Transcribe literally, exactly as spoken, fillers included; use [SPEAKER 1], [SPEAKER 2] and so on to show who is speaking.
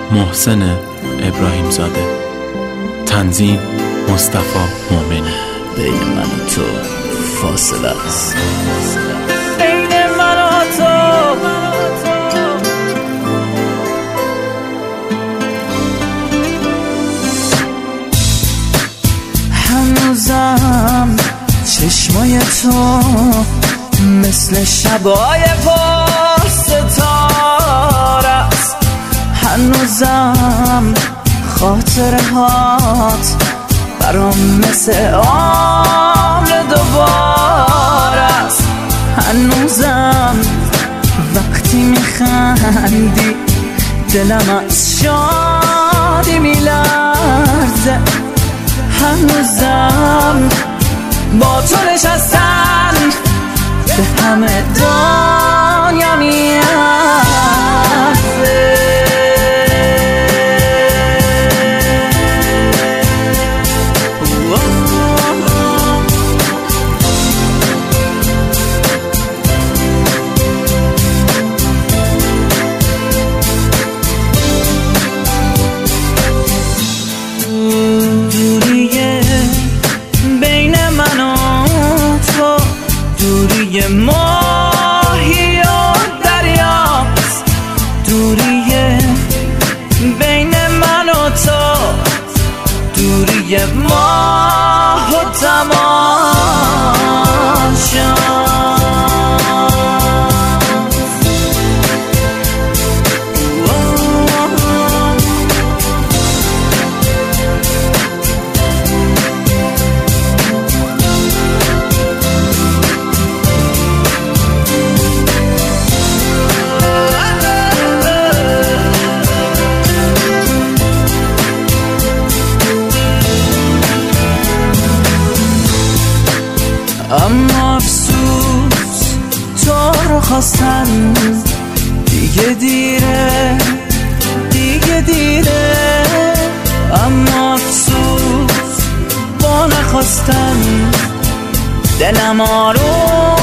[SPEAKER 1] محسن ابراهیم زاده. تنظیم مصطفی مومنی.
[SPEAKER 2] بین من و تو فاصله است،
[SPEAKER 3] بین من و تو هنوزم چشمای تو مثل شبای پر ستاره است، هنوزم خاطره هات برام مثل عمر دوباره است، هنوزم وقتی میخندی دلم از شادی میلرزه، هنوزم با تو نشستن به همه دنیا میارزه. ماهی و دریاست، دوری بین من و تو، دوری ماه و تماشاست. اما افسوس تو رو خواستن دیگه دیره، دیگه دیره، اما افسوس با نخواستن دلم آروم